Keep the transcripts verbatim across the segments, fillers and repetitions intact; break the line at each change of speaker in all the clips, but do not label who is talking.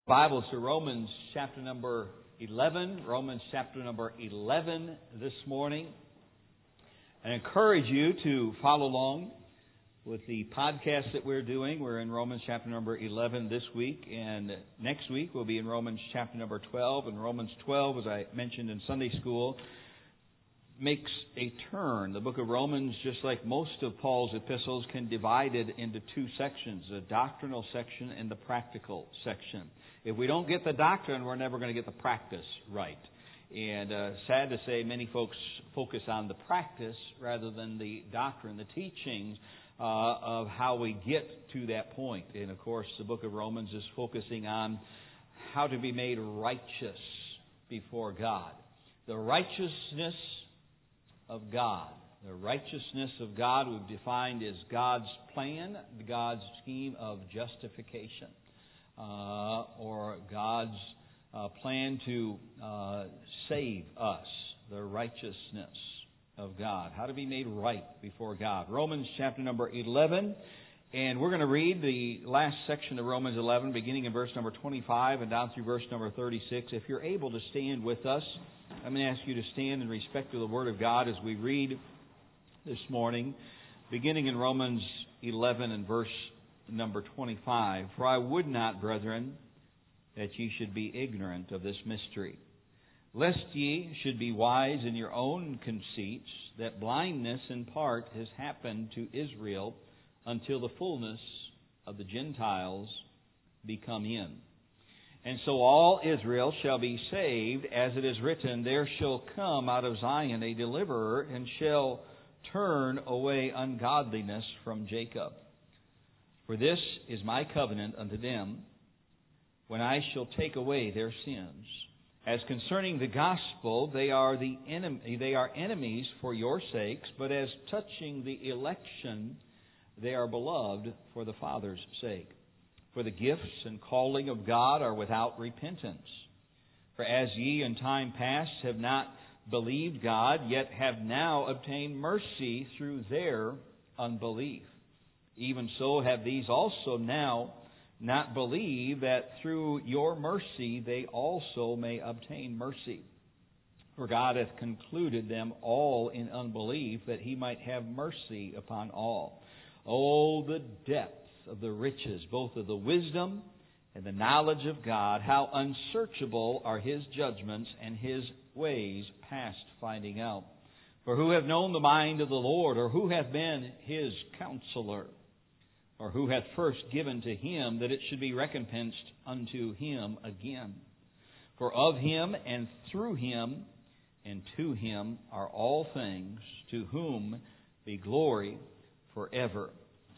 Bibles to Romans chapter number eleven. Romans chapter number eleven this morning. I encourage you to follow along with the podcast that we're doing. We're in Romans chapter number eleven this week, and next week we'll be in Romans chapter number twelve. And Romans twelve, as I mentioned in Sunday school, makes a turn. The book of Romans, just like most of Paul's epistles, can be divided into two sections, a doctrinal section and the practical section. If we don't get the doctrine, we're never going to get the practice right. And uh, sad to say, many folks focus on the practice rather than the doctrine, the teachings uh, of how we get to that point. And of course, the book of Romans is focusing on how to be made righteous before God. The righteousness of God. The righteousness of God we've defined as God's plan, God's scheme of justification. Uh, or God's uh, plan to uh, save us, the righteousness of God. How to be made right before God. Romans chapter number eleven, and we're going to read the last section of Romans eleven, beginning in verse number twenty-five and down through verse number thirty-six. If you're able to stand with us, I'm going to ask you to stand in respect to the Word of God as we read this morning, beginning in Romans eleven and verse number twenty-five. For I would not, brethren, that ye should be ignorant of this mystery, lest ye should be wise in your own conceits, that blindness in part has happened to Israel until the fullness of the Gentiles be come in. And so all Israel shall be saved, as it is written, there shall come out of Zion a deliverer, and shall turn away ungodliness from Jacob. For this is my covenant unto them, when I shall take away their sins. As concerning the gospel, they are the enemy, they are enemies for your sakes, but as touching the election, they are beloved for the Father's sake. For the gifts and calling of God are without repentance. For as ye in time past have not believed God, yet have now obtained mercy through their unbelief. Even so have these also now not believed, that through your mercy they also may obtain mercy. For God hath concluded them all in unbelief, that He might have mercy upon all. Oh, the depth of the riches, both of the wisdom and the knowledge of God! How unsearchable are His judgments, and His ways past finding out. For who hath known the mind of the Lord, or who hath been His counselor? Or who hath first given to Him, that it should be recompensed unto Him again? For of Him, and through Him, and to Him are all things, to whom be glory forever.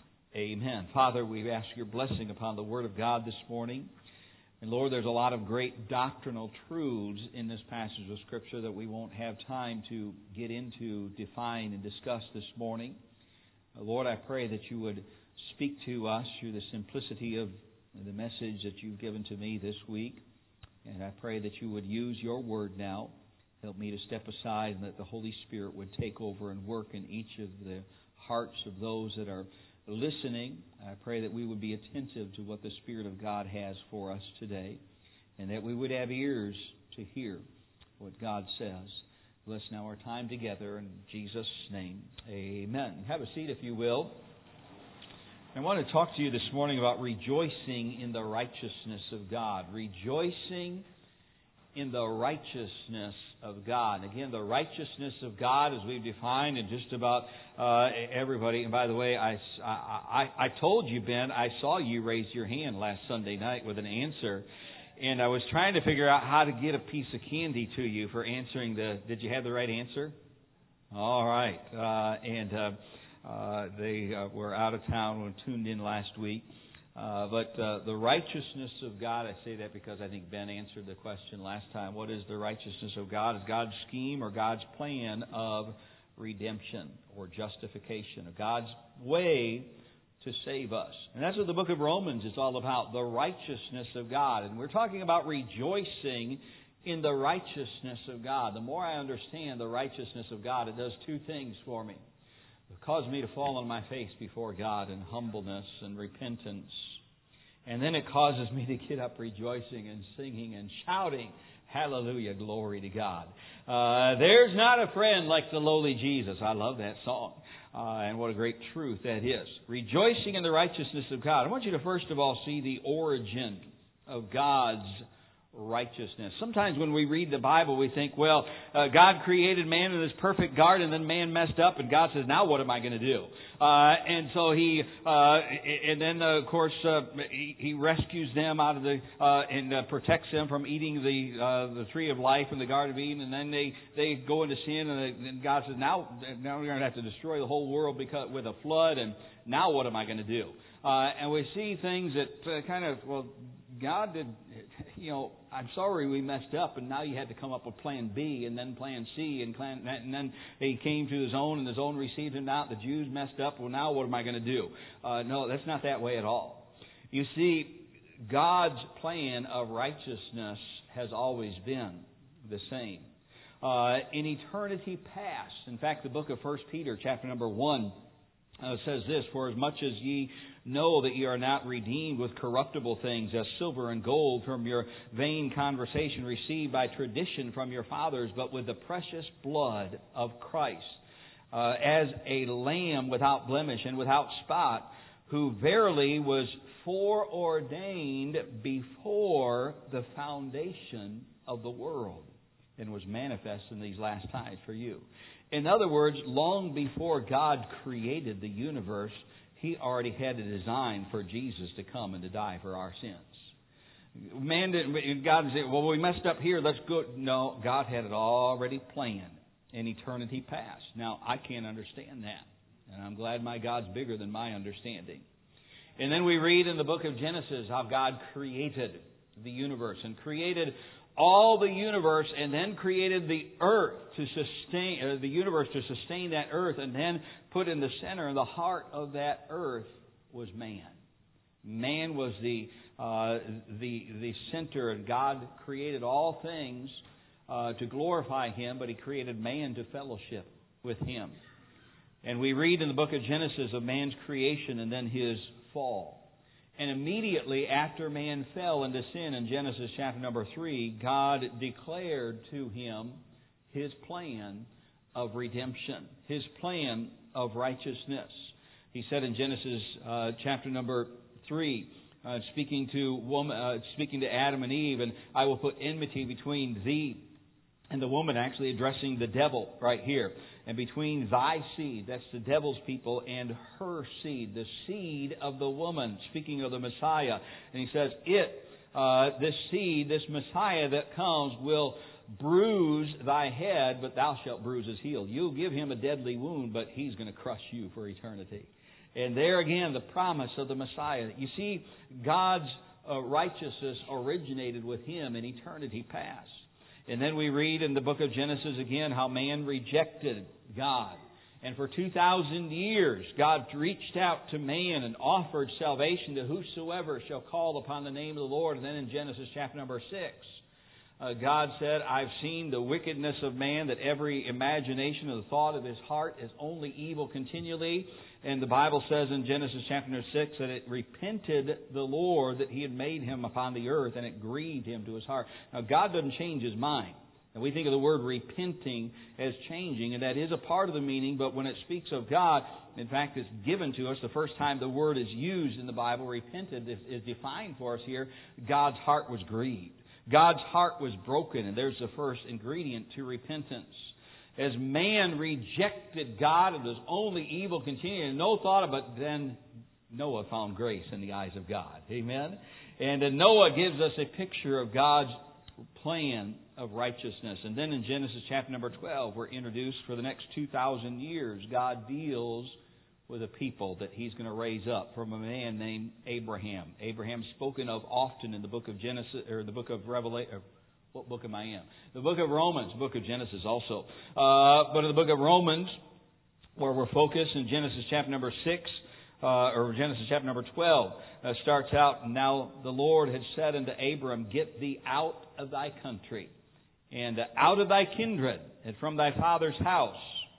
Amen. Father, we ask your blessing upon the Word of God this morning. And Lord, there's a lot of great doctrinal truths in this passage of Scripture that we won't have time to get into, define, and discuss this morning. Lord, I pray that you would speak to us through the simplicity of the message that you've given to me this week. And I pray that you would use your word now. Help me to step aside, and that the Holy Spirit would take over and work in each of the hearts of those that are listening. I pray that we would be attentive to what the Spirit of God has for us today, and that we would have ears to hear what God says. Bless now our time together in Jesus' name. Amen. Have a seat if you will. I want to talk to you this morning about rejoicing in the righteousness of God. Rejoicing in the righteousness of God. And again, the righteousness of God, as we've defined, and just about uh, everybody. And by the way, I, I, I told you, Ben, I saw you raise your hand last Sunday night with an answer. And I was trying to figure out how to get a piece of candy to you for answering the... Did you have the right answer? All right. Uh, and... Uh, Uh, they uh, were out of town when tuned in last week. Uh, but uh, the righteousness of God, I say that because I think Ben answered the question last time. What is the righteousness of God? Is God's scheme or God's plan of redemption or justification, or God's way to save us. And that's what the book of Romans is all about, the righteousness of God. And we're talking about rejoicing in the righteousness of God. The more I understand the righteousness of God, it does two things for me. It caused me to fall on my face before God in humbleness and repentance. And then it causes me to get up rejoicing and singing and shouting, hallelujah, glory to God. Uh, there's not a friend like the lowly Jesus. I love that song. Uh, and what a great truth that is. Rejoicing in the righteousness of God. I want you to first of all see the origin of God's righteousness. Sometimes when we read the Bible, we think, well, uh, God created man in this perfect garden, and then man messed up, and God says, now what am I going to do? Uh, and so he, uh, and then uh, of course, uh, he, he rescues them out of the, uh, and uh, protects them from eating the uh, the tree of life in the Garden of Eden, and then they, they go into sin, and then God says, now, now we're going to have to destroy the whole world because with a flood, and now what am I going to do? Uh, and we see things that uh, kind of, well, God did, you know, I'm sorry we messed up, and now you had to come up with plan B and then plan C, and, plan, and then he came to his own, and his own received him not. The Jews messed up. Well, now what am I going to do? Uh, no, that's not that way at all. You see, God's plan of righteousness has always been the same. Uh, in eternity past, in fact, the book of First Peter, chapter number one, uh, says this, for as much as ye know that ye are not redeemed with corruptible things as silver and gold from your vain conversation received by tradition from your fathers, but with the precious blood of Christ, uh, as a lamb without blemish and without spot, who verily was foreordained before the foundation of the world, and was manifest in these last times for you. In other words, long before God created the universe, He already had a design for Jesus to come and to die for our sins. Man didn't, God said, well, we messed up here, let's go. No, God had it already planned in eternity past. Now, I can't understand that. And I'm glad my God's bigger than my understanding. And then we read in the book of Genesis how God created the universe and created all the universe, and then created the earth to sustain uh, the universe to sustain that earth, and then put in the center, in the heart of that earth, was man. Man was the uh, the the center, and God created all things uh, to glorify Him, but He created man to fellowship with Him. And we read in the book of Genesis of man's creation and then his fall. And immediately after man fell into sin in Genesis chapter number three, God declared to him His plan of redemption, His plan of righteousness. He said in Genesis uh, chapter number three, uh, speaking to woman, uh, speaking to Adam and Eve, and I will put enmity between thee and the woman, actually addressing the devil right here. And between thy seed, that's the devil's people, and her seed, the seed of the woman, speaking of the Messiah. And he says, it, uh, this seed, this Messiah that comes, will bruise thy head, but thou shalt bruise his heel. You'll give him a deadly wound, but he's going to crush you for eternity. And there again, the promise of the Messiah. You see, God's uh, righteousness originated with him in eternity past. And then we read in the book of Genesis again how man rejected God. And for two thousand years, God reached out to man and offered salvation to whosoever shall call upon the name of the Lord. And then in Genesis chapter number six, uh, God said, I've seen the wickedness of man, that every imagination of the thought of his heart is only evil continually. And the Bible says in Genesis chapter six that it repented the Lord that He had made him upon the earth, and it grieved Him to His heart. Now, God doesn't change His mind. And we think of the word repenting as changing, and that is a part of the meaning, but when it speaks of God, in fact, it's given to us. The first time the word is used in the Bible, repented, is defined for us here. God's heart was grieved. God's heart was broken, and there's the first ingredient to repentance. As man rejected God and was only evil continuing, no thought of it, then Noah found grace in the eyes of God. Amen? And then Noah gives us a picture of God's plan of righteousness. And then in Genesis chapter number twelve, we're introduced for the next two thousand years, God deals with a people that He's going to raise up from a man named Abraham. Abraham's spoken of often in the book of Genesis, or the book of Revelation. What book am I in? The book of Romans, book of Genesis also. Uh, but in the book of Romans, where we're focused in Genesis chapter number six, uh, or Genesis chapter number twelve, uh, starts out, now the Lord had said unto Abram, get thee out of thy country, and out of thy kindred, and from thy father's house,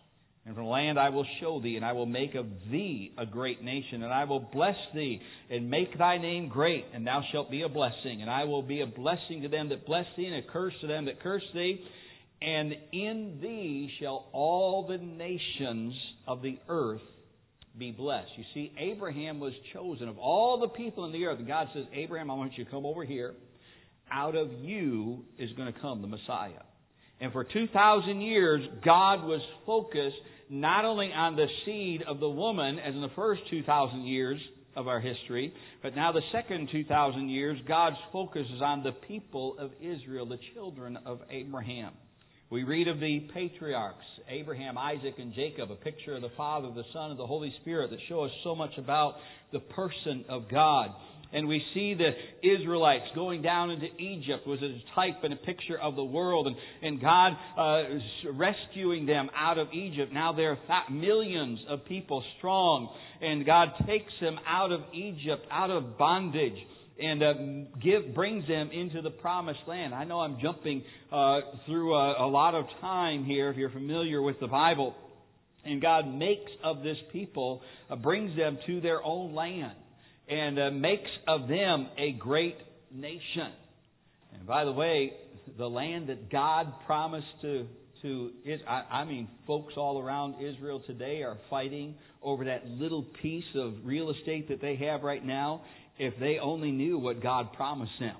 And from the land I will show thee, and I will make of thee a great nation, and I will bless thee, and make thy name great, and thou shalt be a blessing. And I will be a blessing to them that bless thee, and a curse to them that curse thee. And in thee shall all the nations of the earth be blessed. You see, Abraham was chosen of all the people in the earth. And God says, Abraham, I want you to come over here. Out of you is going to come the Messiah. And for two thousand years, God was focused not only on the seed of the woman, as in the first two thousand years of our history, but now the second two thousand years, God's focus is on the people of Israel, the children of Abraham. We read of the patriarchs, Abraham, Isaac, and Jacob, a picture of the Father, the Son, and the Holy Spirit that show us so much about the person of God. And we see the Israelites going down into Egypt was a type and a picture of the world. And, and God uh, rescuing them out of Egypt. Now there are th- millions of people strong. And God takes them out of Egypt, out of bondage, and uh, give, brings them into the promised land. I know I'm jumping uh, through a, a lot of time here, if you're familiar with the Bible. And God makes of this people, uh, brings them to their own land. And uh, makes of them a great nation. And by the way, the land that God promised to, to I, I mean, folks all around Israel today are fighting over that little piece of real estate that they have right now, if they only knew what God promised them.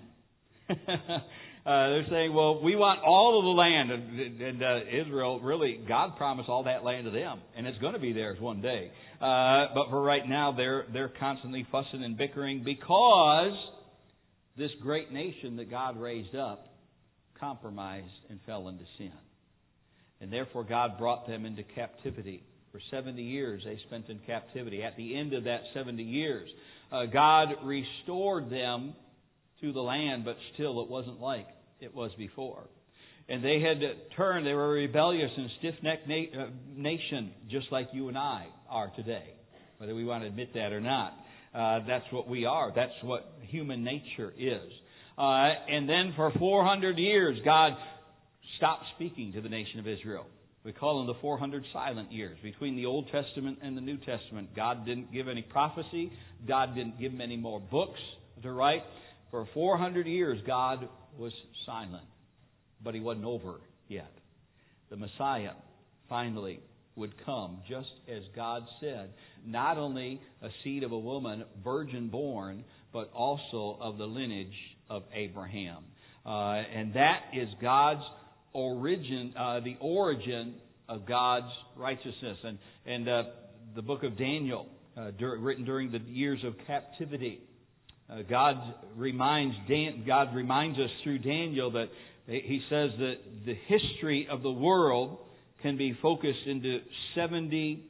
Uh, they're saying, well, we want all of the land. And, and uh, Israel, really, God promised all that land to them. And it's going to be theirs one day. Uh, but for right now, they're, they're constantly fussing and bickering because this great nation that God raised up compromised and fell into sin. And therefore, God brought them into captivity. For seventy years, they spent in captivity. At the end of that seventy years, uh, God restored them to the land, but still it wasn't like it was before. And they had turned, they were a rebellious and stiff-necked na- uh, nation, just like you and I are today, whether we want to admit that or not. Uh, that's what we are. That's what human nature is. Uh, and then for four hundred years, God stopped speaking to the nation of Israel. We call them the four hundred silent years. Between the Old Testament and the New Testament, God didn't give any prophecy. God didn't give them any more books to write. For four hundred years, God was silent, but He wasn't over yet. The Messiah finally would come, just as God said, not only a seed of a woman, virgin born, but also of the lineage of Abraham. Uh, and that is God's origin, uh, the origin of God's righteousness. And, and uh, the book of Daniel, uh, dur- written during the years of captivity, Uh, God reminds Dan, God reminds us through Daniel that he says that the history of the world can be focused into seventy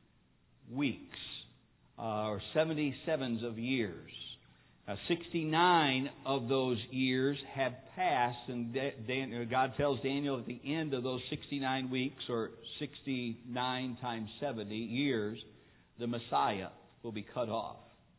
weeks uh, or seventy-sevens of years. Now, sixty-nine of those years have passed, and Dan, God tells Daniel at the end of those sixty-nine weeks, or sixty-nine times seventy years, the Messiah will be cut off.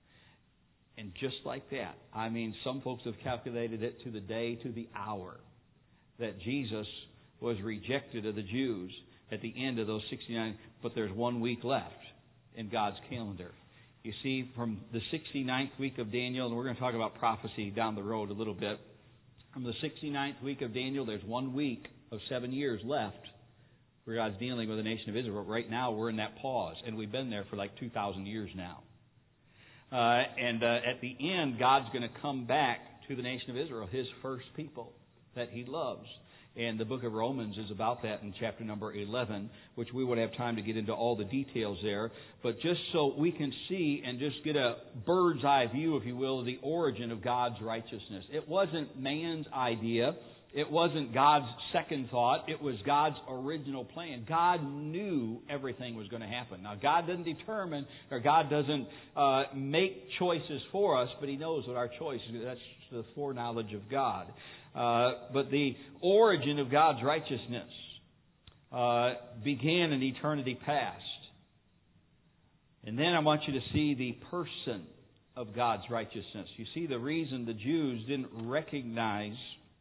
And just like that, I mean, some folks have calculated it to the day, to the hour, that Jesus was rejected of the Jews at the end of those sixty-nine, but there's one week left in God's calendar. You see, from the sixty-ninth week of Daniel, and we're going to talk about prophecy down the road a little bit. From the sixty-ninth week of Daniel, there's one week of seven years left where God's dealing with the nation of Israel. Right now, we're in that pause, and we've been there for like two thousand years now. Uh, and uh, at the end, God's going to come back to the nation of Israel, His first people that He loves. And the book of Romans is about that in chapter number eleven, which we won't have time to get into all the details there. But just so we can see and just get a bird's eye view, if you will, of the origin of God's righteousness. It wasn't man's idea. It wasn't God's second thought. It was God's original plan. God knew everything was going to happen. Now, God doesn't determine, or God doesn't uh, make choices for us, but He knows what our choice is. That's the foreknowledge of God. Uh, but the origin of God's righteousness uh, began in eternity past. And then I want you to see the person of God's righteousness. You see, the reason the Jews didn't recognize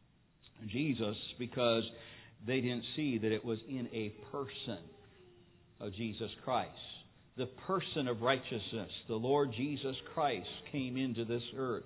Jesus because they didn't see that it was in a person. of Jesus Christ. The person of righteousness, the Lord Jesus Christ, came into this earth,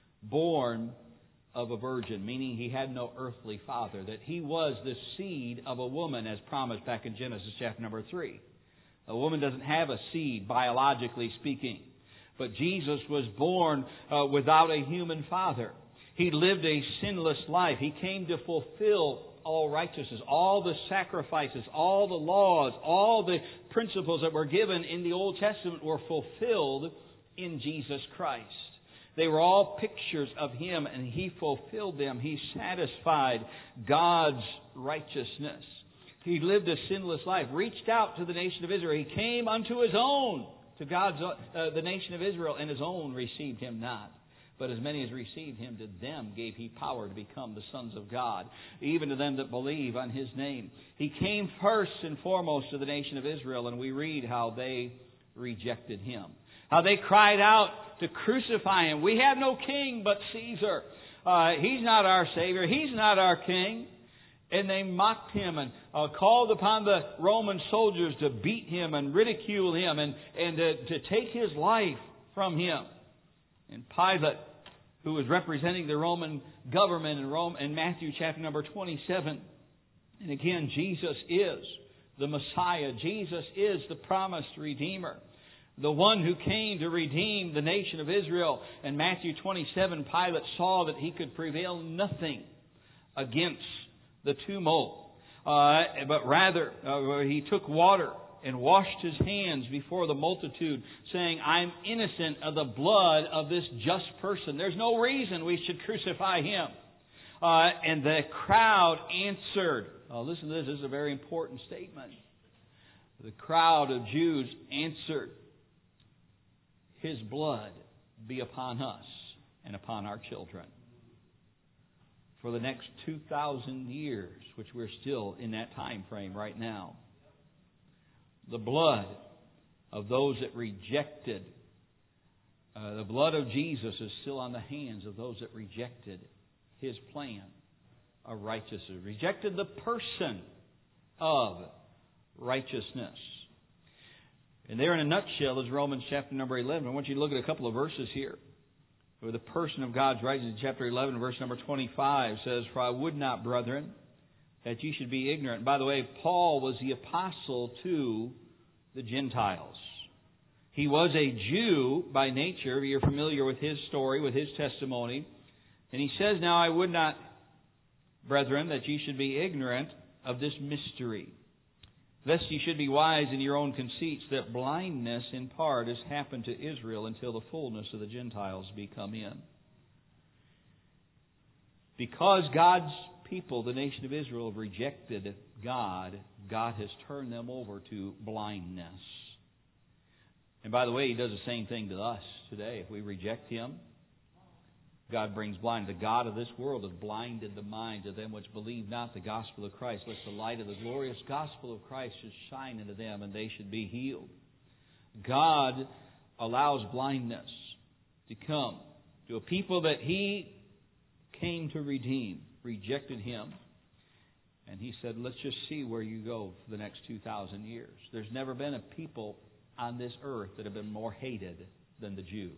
born of a virgin, meaning He had no earthly father, that He was the seed of a woman as promised back in Genesis chapter number three. A woman doesn't have a seed, biologically speaking. But Jesus was born uh, without a human father. He lived a sinless life. He came to fulfill all righteousness, all the sacrifices, all the laws, all the principles that were given in the Old Testament were fulfilled in Jesus Christ. They were all pictures of Him, and He fulfilled them. He satisfied God's righteousness. He lived a sinless life, reached out to the nation of Israel. He came unto His own, to God's uh, the nation of Israel, and His own received Him not. But as many as received Him, to them gave He power to become the sons of God, even to them that believe on His name. He came first and foremost to the nation of Israel, and we read how they rejected Him. How they cried out to crucify Him. We have no king but Caesar. Uh, he's not our Savior. He's not our king. And they mocked Him and uh, called upon the Roman soldiers to beat Him and ridicule Him and, and to, to take His life from Him. And Pilate, who was representing the Roman government in Rome in Matthew chapter number twenty-seven. And again, Jesus is the Messiah. Jesus is the promised Redeemer. The one who came to redeem the nation of Israel. In Matthew twenty-seven, Pilate saw that he could prevail nothing against the tumult. Uh, but rather, uh, he took water and washed his hands before the multitude, saying, I'm innocent of the blood of this just person. There's no reason we should crucify him. Uh, and the crowd answered. Oh, listen to this. This is a very important statement. The crowd of Jews answered, His blood be upon us and upon our children. For the next two thousand years, which we're still in that time frame right now, the blood of those that rejected, uh, the blood of Jesus is still on the hands of those that rejected His plan of righteousness, rejected the person of righteousness. And there in a nutshell is Romans chapter number eleven. I want you to look at a couple of verses here. Where the person of God's righteousness, chapter eleven, verse number twenty-five says, For I would not, brethren, that ye should be ignorant. By the way, Paul was the apostle to the Gentiles. He was a Jew by nature. You're familiar with his story, with his testimony. And he says, Now I would not, brethren, that ye should be ignorant of this mystery, lest ye should be wise in your own conceits, that blindness in part has happened to Israel until the fullness of the Gentiles be come in. Because God's people, the nation of Israel, have rejected God, God has turned them over to blindness. And by the way, He does the same thing to us today. If we reject Him, God brings blind. The God of this world has blinded the minds of them which believe not the gospel of Christ, lest the light of the glorious gospel of Christ should shine into them, and they should be healed. God allows blindness to come to a people that He came to redeem, rejected Him. And He said, let's just see where you go for the next two thousand years. There's never been a people on this earth that have been more hated than the Jews.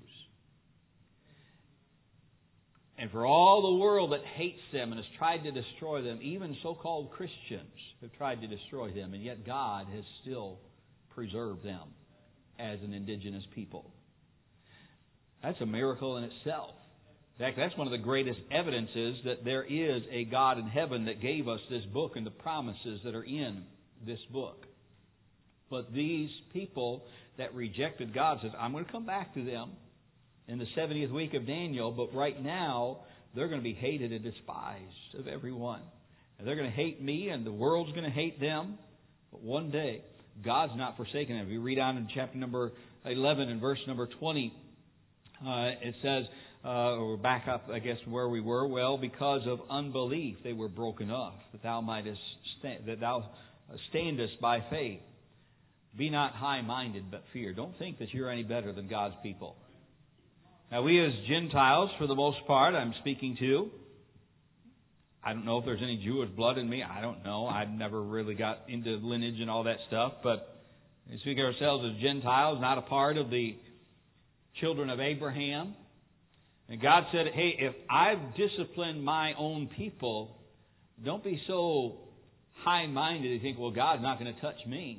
And for all the world that hates them and has tried to destroy them, even so-called Christians have tried to destroy them, and yet God has still preserved them as an indigenous people. That's a miracle in itself. In fact, that's one of the greatest evidences that there is a God in heaven that gave us this book and the promises that are in this book. But these people that rejected God says, I'm going to come back to them in the seventieth week of Daniel, but right now they're going to be hated and despised of everyone. And they're going to hate me, and the world's going to hate them. But one day, God's not forsaken them. If you read on in chapter number eleven and verse number twenty, uh, it says, uh, or back up, I guess, where we were. Well, because of unbelief, they were broken off, that thou mightest stand, that thou standest by faith. Be not high-minded, but fear. Don't think that you're any better than God's people. Now, we as Gentiles, for the most part, I'm speaking to, I don't know if there's any Jewish blood in me. I don't know. I've never really got into lineage and all that stuff. But We speak of ourselves as Gentiles, not a part of the children of Abraham. And God said, hey, if I've disciplined my own people, don't be so high-minded you think, well, God's not going to touch me.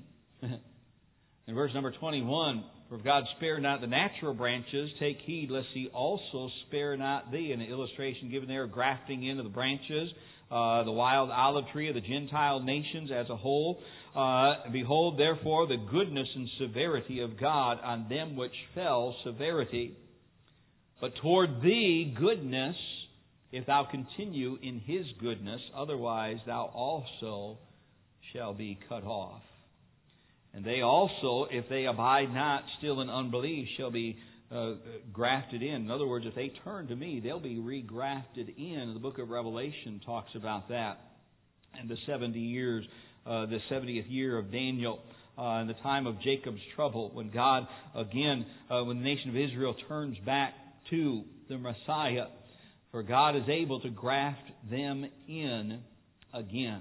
In verse number twenty-one, for if God spared not the natural branches, take heed lest He also spare not thee. And the illustration given there, grafting into the branches, uh, the wild olive tree of the Gentile nations as a whole. Uh, Behold, therefore, the goodness and severity of God on them which fell, severity. But toward thee, goodness, if thou continue in His goodness, otherwise thou also shall be cut off. And they also, if they abide not still in unbelief, shall be uh, grafted in. In other words, if they turn to me, they'll be regrafted in. The book of Revelation talks about that. And the seventy years, uh, the seventieth year of Daniel, uh, in the time of Jacob's trouble, when God, again, uh, when the nation of Israel turns back to the Messiah, for God is able to graft them in again.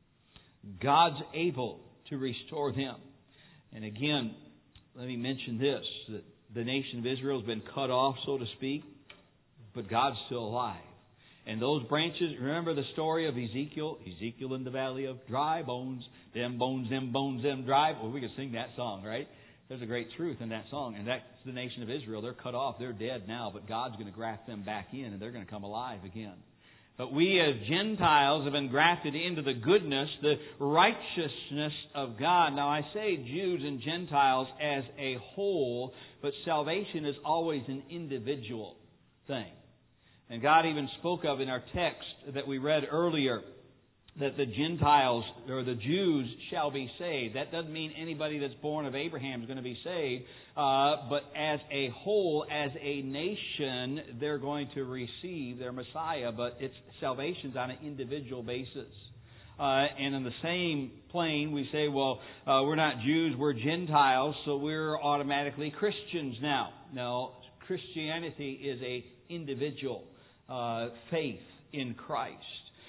God's able to restore them. And again, let me mention this, that the nation of Israel has been cut off, so to speak, but God's still alive. And those branches, remember the story of Ezekiel? Ezekiel in the valley of dry bones, them bones, them bones, them dry. Well, we could sing that song, right? There's a great truth in that song. And that's the nation of Israel. They're cut off. They're dead now, but God's going to graft them back in, and they're going to come alive again. But we as Gentiles have been grafted into the goodness, the righteousness of God. Now I say Jews and Gentiles as a whole, but salvation is always an individual thing. And God even spoke of in our text that we read earlier that the Gentiles or the Jews shall be saved. That doesn't mean anybody that's born of Abraham is going to be saved. Uh, but as a whole, as a nation, they're going to receive their Messiah. But it's salvation's on an individual basis. Uh, and in the same plane, we say, well, uh, we're not Jews, we're Gentiles, so we're automatically Christians now. No, Christianity is a individual uh, faith in Christ.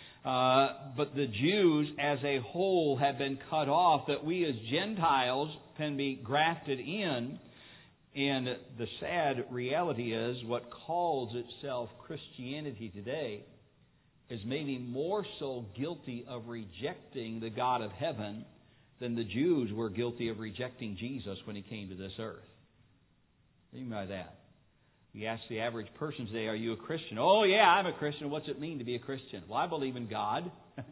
Uh, but the Jews as a whole have been cut off, that we as Gentiles can be grafted in. And the sad reality is what calls itself Christianity today is maybe more so guilty of rejecting the God of heaven than the Jews were guilty of rejecting Jesus when He came to this earth. What do you mean by that? You ask the average person today, are you a Christian? Oh, yeah, I'm a Christian. What's it mean to be a Christian? Well, I believe in God.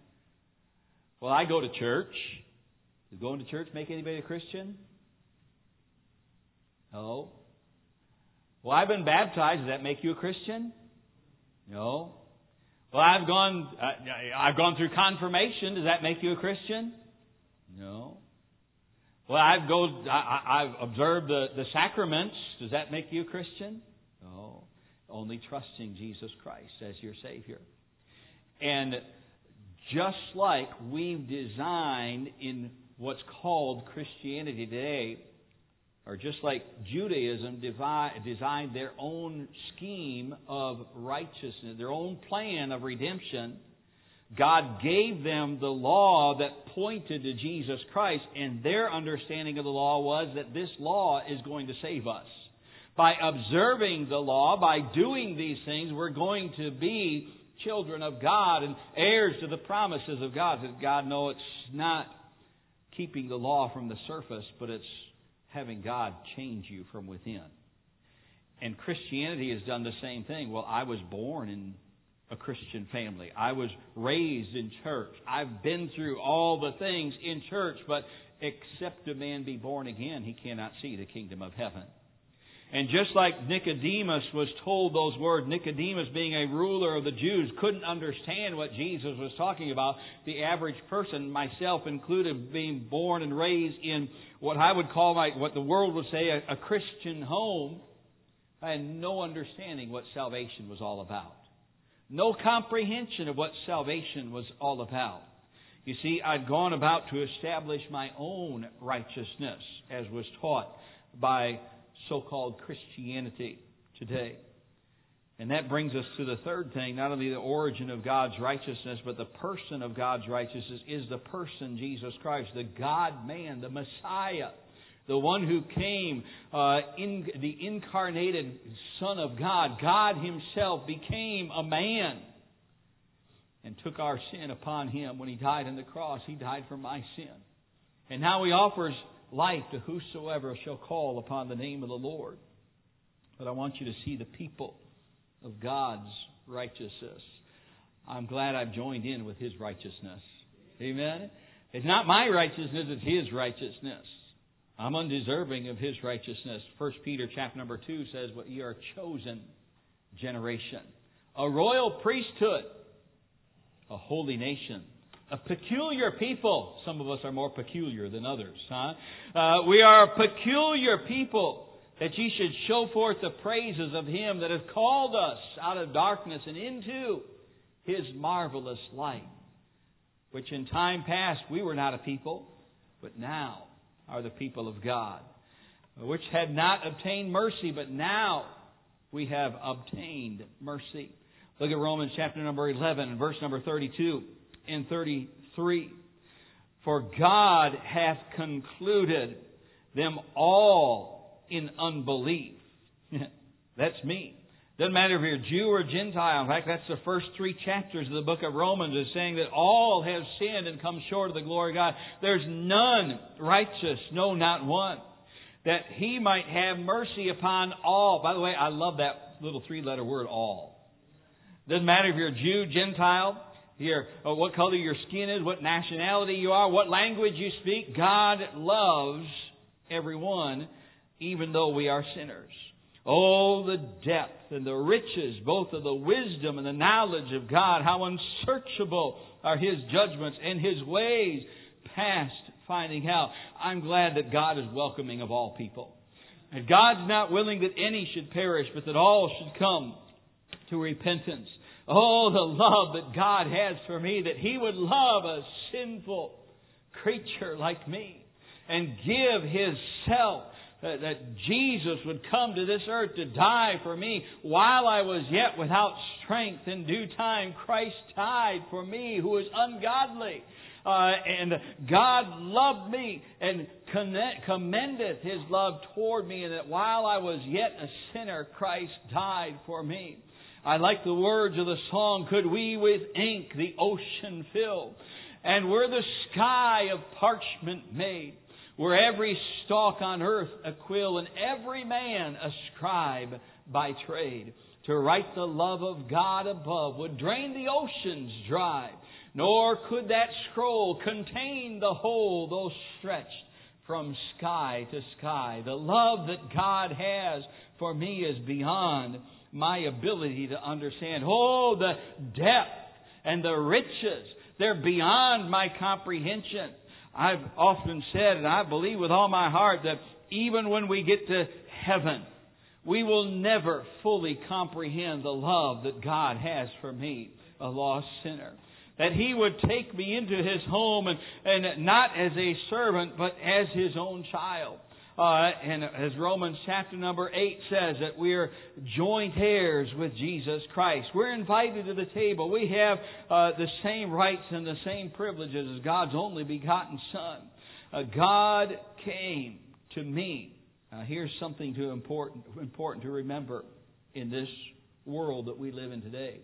Well, I go to church. Does going to church make anybody a Christian? No. Well, I've been baptized. Does that make you a Christian? No. Well, I've gone uh, I've gone through confirmation. Does that make you a Christian? No. Well, I've go I, I've observed the, the sacraments. Does that make you a Christian? No. Only trusting Jesus Christ as your Savior. And just like we've designed in what's called Christianity today, or just like Judaism designed their own scheme of righteousness, their own plan of redemption, God gave them the law that pointed to Jesus Christ, and their understanding of the law was that this law is going to save us. By observing the law, by doing these things, we're going to be children of God and heirs to the promises of God. That God know it's not keeping the law from the surface, but it's having God change you from within. And Christianity has done the same thing. Well, I was born in a Christian family. I was raised in church. I've been through all the things in church, but except a man be born again, he cannot see the kingdom of heaven. And just like Nicodemus was told those words, Nicodemus being a ruler of the Jews couldn't understand what Jesus was talking about. The average person, myself included, being born and raised in what I would call, like what the world would say, a, a Christian home, I had no understanding what salvation was all about. No comprehension of what salvation was all about. You see, I'd gone about to establish my own righteousness, as was taught by so-called Christianity today. And that brings us to the third thing, not only the origin of God's righteousness, but the person of God's righteousness is the person, Jesus Christ, the God-man, the Messiah, The one who came, uh, in the incarnated Son of God, God Himself became a man and took our sin upon Him when He died on the cross. He died for my sin. And now He offers life to whosoever shall call upon the name of the Lord. But I want you to see the people of God's righteousness. I'm glad I've joined in with His righteousness. Amen? It's not my righteousness, it's His righteousness. I'm undeserving of His righteousness. First Peter chapter number two says, well, you are a chosen generation, a royal priesthood, a holy nation, a peculiar people. Some of us are more peculiar than others, huh? Uh, we are a peculiar people, that ye should show forth the praises of Him that hath called us out of darkness and into His marvelous light, which in time past we were not a people, but now are the people of God, which had not obtained mercy, but now we have obtained mercy. Look at Romans chapter number eleven, verse number thirty-two and thirty-three. For God hath concluded them all in unbelief. That's me. Doesn't matter if you're Jew or Gentile. In fact, that's the first three chapters of the book of Romans, is saying that all have sinned and come short of the glory of God. There's none righteous, no, not one. That He might have mercy upon all. By the way, I love that little three-letter word, all. Doesn't matter if you're a Jew, Gentile, you're, or what color your skin is, what nationality you are, what language you speak. God loves everyone, even though we are sinners. Oh, the depth and the riches, both of the wisdom and the knowledge of God. How unsearchable are His judgments and His ways past finding out. I'm glad that God is welcoming of all people. And God's not willing that any should perish, but that all should come to repentance. Oh, the love that God has for me, that He would love a sinful creature like me and give His self. That, that Jesus would come to this earth to die for me while I was yet without strength. In due time, Christ died for me who was ungodly. Uh, and God loved me and commendeth His love toward me, and that while I was yet a sinner, Christ died for me. I like the words of the song, could we with ink the ocean fill, and were the sky of parchment made, were every stalk on earth a quill, and every man a scribe by trade, to write the love of God above would drain the oceans dry, nor could that scroll contain the whole, though stretched from sky to sky. The love that God has for me is beyond my ability to understand. Oh, the depth and the riches, they're beyond my comprehension. I've often said, and I believe with all my heart, that even when we get to heaven, we will never fully comprehend the love that God has for me, a lost sinner. That He would take me into His home, and, and not as a servant, but as His own child. Uh, and as Romans chapter number eight says, that we're joint heirs with Jesus Christ. We're invited to the table. We have uh, the same rights and the same privileges as God's only begotten Son. Uh, God came to me. Now, here's something to important, important to remember in this world that we live in today.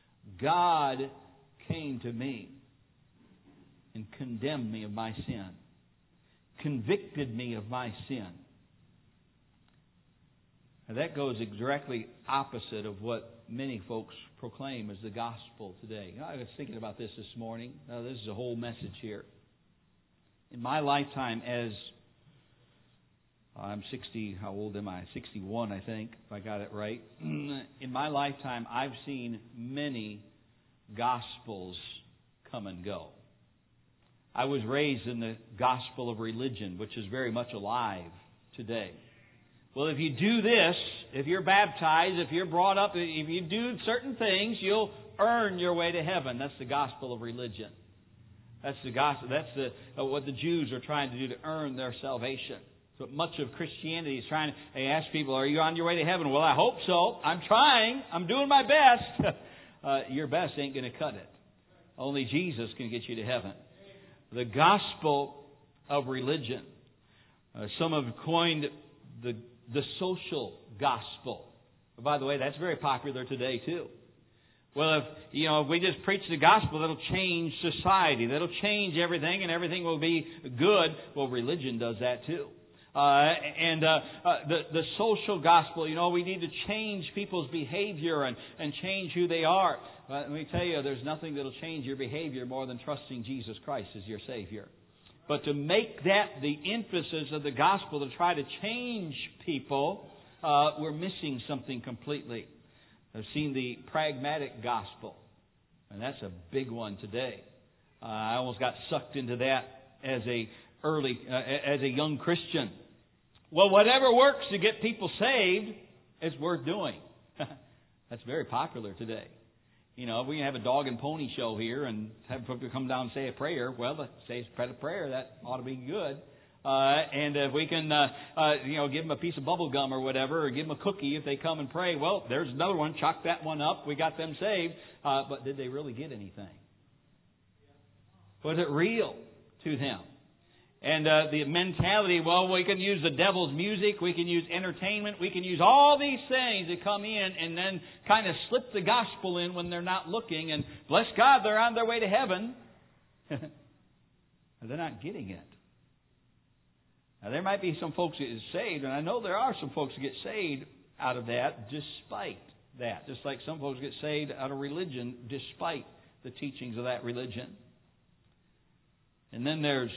God came to me and condemned me of my sin. Convicted me of my sin. Now that goes directly opposite of what many folks proclaim as the gospel today. I was thinking about this this morning. Now, this is a whole message here. In my lifetime, as I'm sixty, how old am I? sixty-one, I think, if I got it right. In my lifetime, I've seen many gospels come and go. I was raised in the gospel of religion, which is very much alive today. Well, if you do this, if you're baptized, if you're brought up, if you do certain things, you'll earn your way to heaven. That's the gospel of religion. That's the gospel. That's the uh, what the Jews are trying to do to earn their salvation. So much of Christianity is trying to. They ask people, "Are you on your way to heaven?" Well, I hope so. I'm trying. I'm doing my best. uh, your best ain't going to cut it. Only Jesus can get you to heaven. The gospel of religion. Uh, some have coined the the social gospel. By the way, that's very popular today too. Well, if you know, if we just preach the gospel, that'll change society. That'll change everything, and everything will be good. Well, religion does that too. Uh, and uh, uh, the the social gospel, you know, we need to change people's behavior and, and change who they are. But let me tell you, there's nothing that'll change your behavior more than trusting Jesus Christ as your Savior. But to make that the emphasis of the gospel, to try to change people, uh, we're missing something completely. I've seen the pragmatic gospel, and that's a big one today. Uh, I almost got sucked into that as a early, uh, as a young Christian. Well, whatever works to get people saved is worth doing. That's very popular today. You know, if we have a dog and pony show here and have people come down and say a prayer, well, say a prayer, that ought to be good. Uh, and if we can, uh, uh, you know, give them a piece of bubble gum or whatever, or give them a cookie if they come and pray, well, there's another one, chalk that one up, we got them saved. Uh, but did they really get anything? Was it real to them? And uh, the mentality, well, we can use the devil's music, we can use entertainment, we can use all these things that come in and then kind of slip the gospel in when they're not looking. And bless God, they're on their way to heaven. They're not getting it. Now, there might be some folks that get saved, and I know there are some folks that get saved out of that despite that. Just like some folks get saved out of religion despite the teachings of that religion. And then there's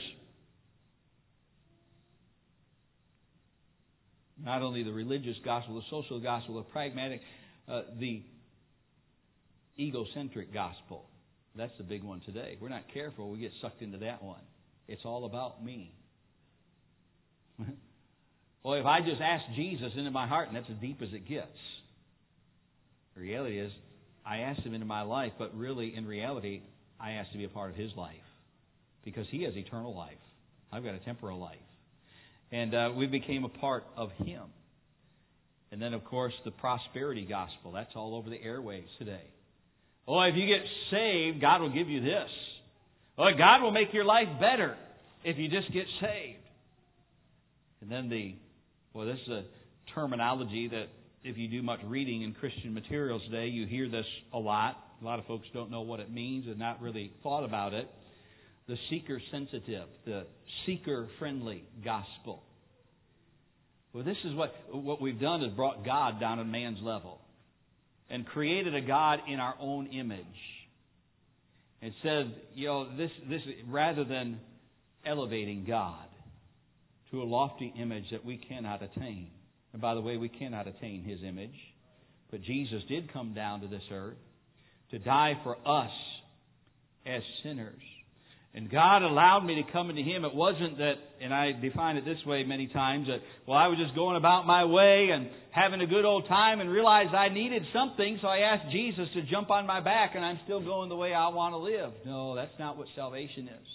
not only the religious gospel, the social gospel, the pragmatic, uh, the egocentric gospel. That's the big one today. If we're not careful, we get sucked into that one. It's all about me. Well, if I just ask Jesus into my heart, and that's as deep as it gets. The reality is, I asked Him into my life, but really, in reality, I asked to be a part of His life. Because He has eternal life. I've got a temporal life. And uh, we became a part of Him. And then, of course, the prosperity gospel. That's all over the airwaves today. Oh, if you get saved, God will give you this. Oh, God will make your life better if you just get saved. And then the, well, this is a terminology that if you do much reading in Christian materials today, you hear this a lot. A lot of folks don't know what it means and not really thought about it. The seeker-sensitive, the seeker-friendly gospel. Well, this is what, what we've done is brought God down on man's level and created a God in our own image. It says, you know, this, this rather than elevating God to a lofty image that we cannot attain. And by the way, we cannot attain His image. But Jesus did come down to this earth to die for us as sinners. And God allowed me to come into Him. It wasn't that, and I define it this way many times, that, well, I was just going about my way and having a good old time and realized I needed something, so I asked Jesus to jump on my back and I'm still going the way I want to live. No, that's not what salvation is.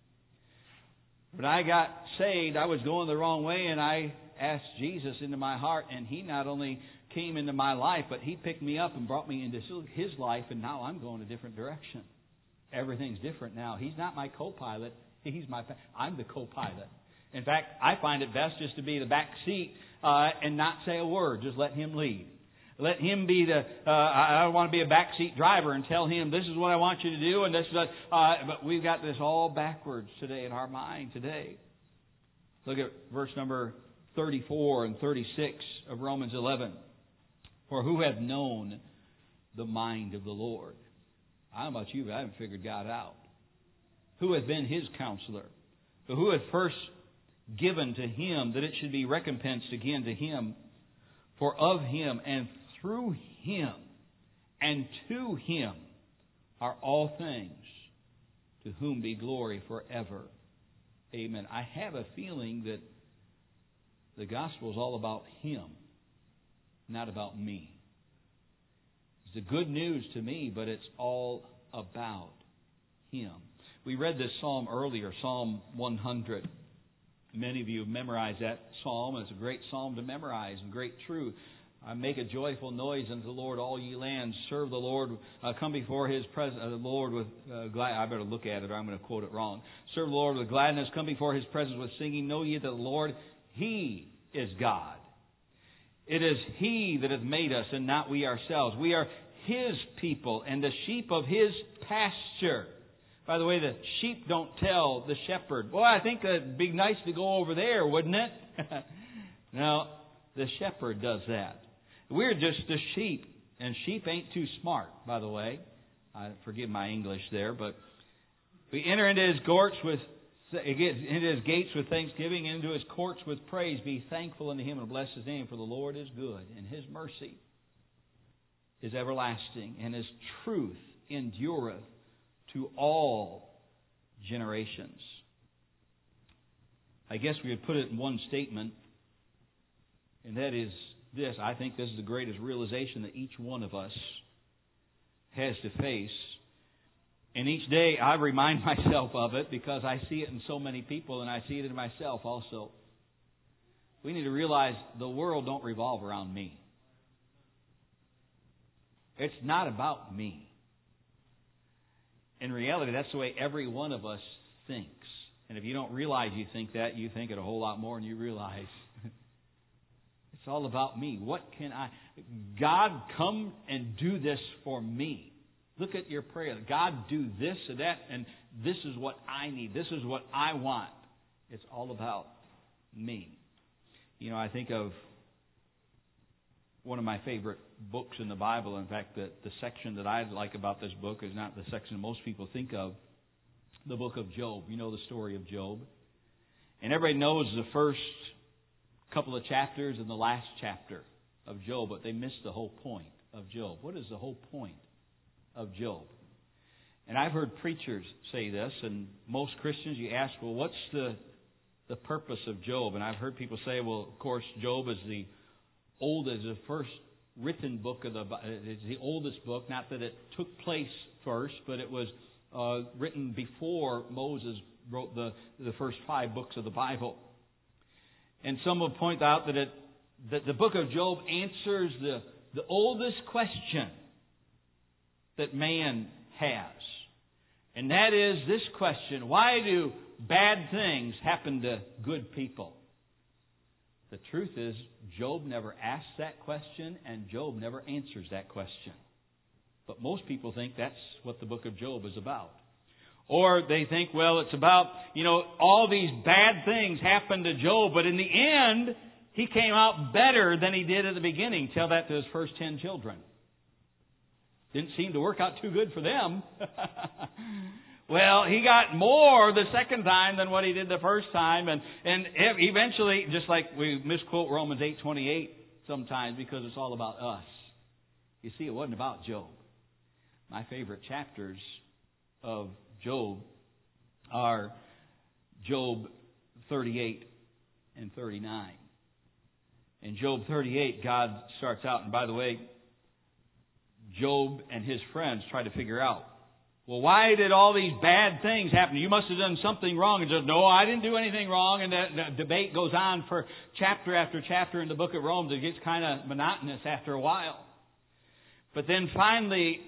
When I got saved, I was going the wrong way, and I asked Jesus into my heart, and He not only came into my life, but He picked me up and brought me into His life, and now I'm going a different direction. Everything's different now. He's not my co-pilot. He's my. I'm the co-pilot. In fact, I find it best just to be the back seat uh, and not say a word. Just let Him lead. Let Him be the. Uh, I don't want to be a backseat driver and tell Him this is what I want you to do, and this is. What, uh, but we've got this all backwards today in our mind today. Look at verse number thirty-four and thirty-six of Romans eleven. For who hath known the mind of the Lord? I don't know about you, but I haven't figured God out. Who hath been His counselor? But who hath first given to Him that it should be recompensed again to Him? For of Him and through Him and to Him are all things, to whom be glory forever. Amen. I have a feeling that the gospel is all about Him, not about me. It's the good news to me, but it's all about Him. We read this psalm earlier, Psalm one hundred. Many of you have memorized that psalm. It's a great psalm to memorize and great truth. I make a joyful noise unto the Lord, all ye lands. Serve the Lord. Uh, come before His presence. Uh, the Lord with uh, glad. I better look at it, or I'm going to quote it wrong. Serve the Lord with gladness. Come before His presence with singing. Know ye that the Lord, He is God. It is He that hath made us, and not we ourselves. We are His people, and the sheep of His pasture. By the way, the sheep don't tell the shepherd, "Boy, I think it'd be nice to go over there, wouldn't it?" No, the shepherd does that. We're just the sheep, and sheep ain't too smart, by the way. I forgive my English there, but we enter into His courts with into His gates with thanksgiving, into His courts with praise. Be thankful unto Him and bless His name, for the Lord is good, and His mercy is everlasting, and His truth endureth to all generations. I guess we would put it in one statement, and that is this. I think this is the greatest realization that each one of us has to face. And each day I remind myself of it because I see it in so many people, and I see it in myself also. We need to realize the world don't revolve around me. It's not about me. In reality, that's the way every one of us thinks. And if you don't realize you think that, you think it a whole lot more than you realize. It's all about me. What can I... God, come and do this for me. Look at your prayer. God, do this or that, and this is what I need. This is what I want. It's all about me. You know, I think of one of my favorite books in the Bible. In fact, the, the section that I like about this book is not the section most people think of. The book of Job. You know the story of Job. And everybody knows the first couple of chapters and the last chapter of Job, but they miss the whole point of Job. What is the whole point of Job? And I've heard preachers say this, and most Christians, you ask, well, what's the the purpose of Job? And I've heard people say, well, of course, Job is the oldest, the first written book of the, it's the oldest book. Not that it took place first, but it was uh, written before Moses wrote the the first five books of the Bible. And some will point out that it that the book of Job answers the the oldest question that man has. And that is this question: why do bad things happen to good people? The truth is, Job never asks that question, and Job never answers that question. But most people think that's what the book of Job is about. Or they think, well, it's about, you know, all these bad things happened to Job, but in the end, he came out better than he did at the beginning. Tell that to his first ten children. Didn't seem to work out too good for them. Well, he got more the second time than what he did the first time. And, and eventually, just like we misquote Romans eight twenty-eight sometimes because it's all about us. You see, it wasn't about Job. My favorite chapters of Job are Job thirty-eight and thirty-nine. In Job thirty-eight, God starts out, and by the way, Job and his friends try to figure out, well, why did all these bad things happen? You must have done something wrong. And just, no, I didn't do anything wrong. And the, the debate goes on for chapter after chapter in the book of Romans. It gets kind of monotonous after a while. But then finally,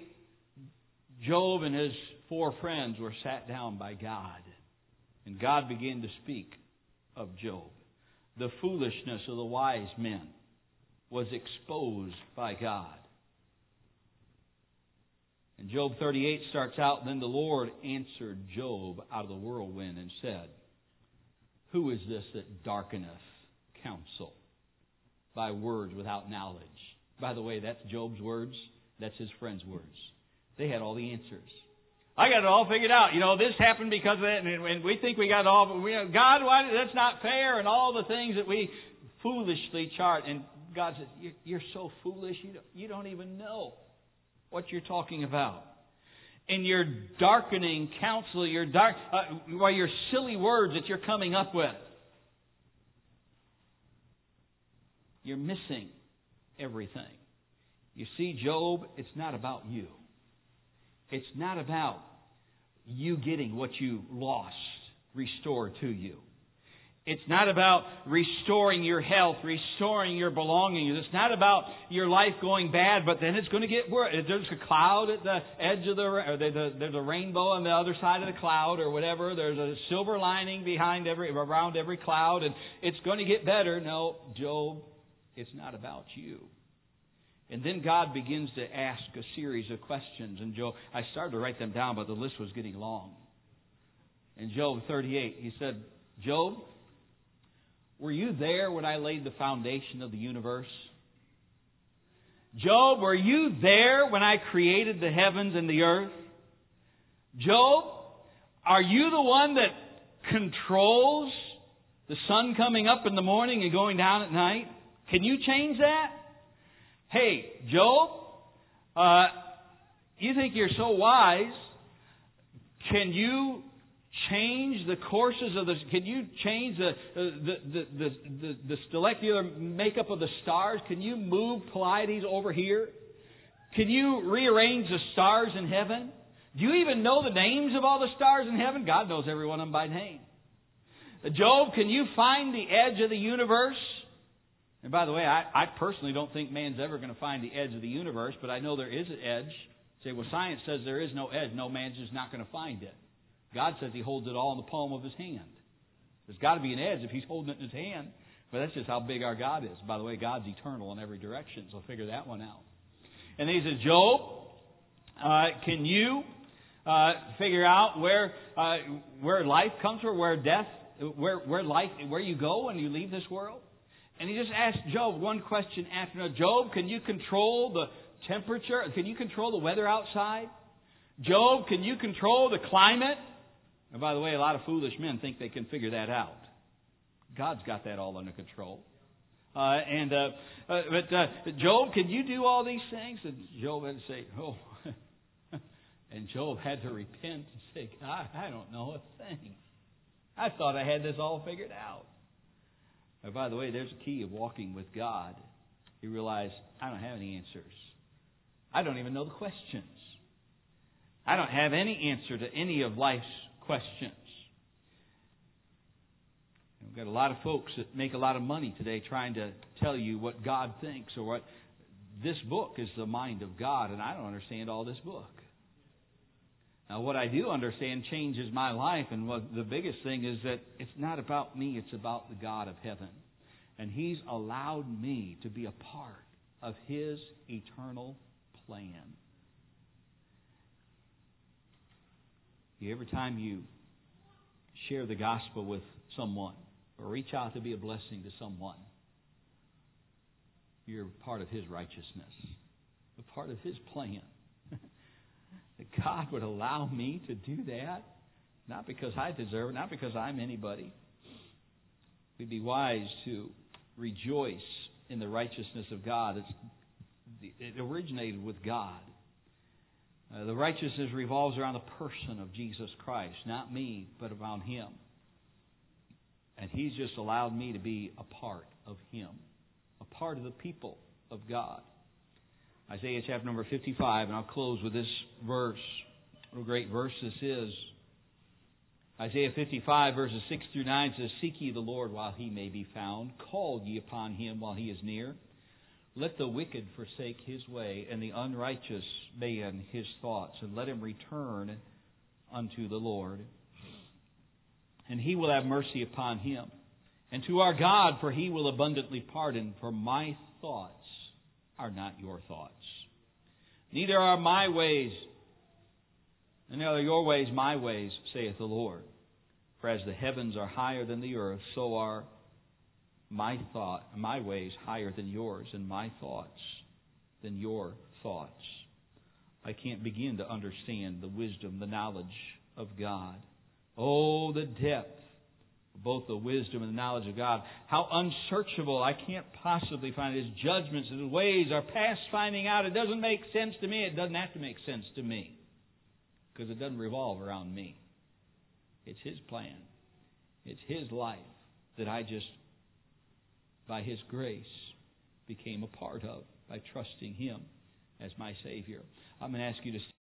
Job and his four friends were sat down by God. And God began to speak of Job. The foolishness of the wise men was exposed by God. And Job thirty-eight starts out, then the Lord answered Job out of the whirlwind and said, who is this that darkeneth counsel by words without knowledge? By the way, that's Job's words. That's his friends' words. They had all the answers. I got it all figured out. You know, this happened because of that, and we think we got it all. But we, God, why, that's not fair, and all the things that we foolishly chart. And God says, you're, you're so foolish, you don't, you don't even know what you're talking about. In your darkening counsel, your dark, uh, well, your silly words that you're coming up with, you're missing everything. You see, Job, it's not about you. It's not about you getting what you lost restored to you. It It's not about restoring your health, restoring your belongings. It's not about your life going bad, but then it's going to get worse. There's a cloud at the edge of the, or there's a rainbow on the other side of the cloud or whatever. There's a silver lining behind every, around every cloud, and it's going to get better. No, Job, it's not about you. And then God begins to ask a series of questions. And Job, I started to write them down, but the list was getting long. In Job thirty-eight, he said, Job, were you there when I laid the foundation of the universe? Job, were you there when I created the heavens and the earth? Job, are you the one that controls the sun coming up in the morning and going down at night? Can you change that? Hey, Job, uh, you think you're so wise. Can you change the courses of the... Can you change the the, the, the, the, the molecular makeup of the stars? Can you move Pleiades over here? Can you rearrange the stars in heaven? Do you even know the names of all the stars in heaven? God knows every one of them by name. Job, can you find the edge of the universe? And by the way, I, I personally don't think man's ever going to find the edge of the universe, but I know there is an edge. You say, well, science says there is no edge. No, man's just not going to find it. God says He holds it all in the palm of His hand. There's got to be an edge if He's holding it in His hand. But that's just how big our God is. By the way, God's eternal in every direction, so figure that one out. And then He says, Job, uh, can you uh, figure out where uh, where life comes from, where death, where where life, where you go when you leave this world? And he just asked Job one question after another. Job, can you control the temperature? Can you control the weather outside? Job, can you control the climate? And by the way, a lot of foolish men think they can figure that out. God's got that all under control. Uh, and uh, uh, but uh, Job, can you do all these things? And Job had to say, oh. And Job had to repent and say, God, I don't know a thing. I thought I had this all figured out. And by the way, there's a key of walking with God. You realize, I don't have any answers. I don't even know the questions. I don't have any answer to any of life's questions. We've got a lot of folks that make a lot of money today trying to tell you what God thinks or what... This book is the mind of God, and I don't understand all this book. Now, what I do understand changes my life, and what the biggest thing is that it's not about me, it's about the God of heaven. And He's allowed me to be a part of His eternal plan. Every time you share the gospel with someone or reach out to be a blessing to someone, you're part of His righteousness, a part of His plan. That God would allow me to do that, not because I deserve it, not because I'm anybody. We'd be wise to rejoice in the righteousness of God. It's, it originated with God. Uh, the righteousness revolves around the person of Jesus Christ, not me, but around Him. And He's just allowed me to be a part of Him, a part of the people of God. Isaiah chapter number fifty-five, and I'll close with this verse. What a great verse this is. Isaiah fifty-five, verses six through nine says, Seek ye the Lord while He may be found. Call ye upon Him while He is near. Let the wicked forsake his way, and the unrighteous man his thoughts, and let him return unto the Lord. And He will have mercy upon him. And to our God, for He will abundantly pardon, for my thoughts are not your thoughts. Neither are my ways, and neither are your ways my ways, saith the Lord. For as the heavens are higher than the earth, so are my thought, my ways higher than yours, and my thoughts than your thoughts. I can't begin to understand the wisdom, the knowledge of God. Oh, the depth of both the wisdom and the knowledge of God. How unsearchable. I can't possibly find His judgments and His ways are past finding out. It doesn't make sense to me. It doesn't have to make sense to me, because it doesn't revolve around me. It's His plan. It's His life that I just, by His grace, became a part of by trusting Him as my Savior. I'm going to ask you to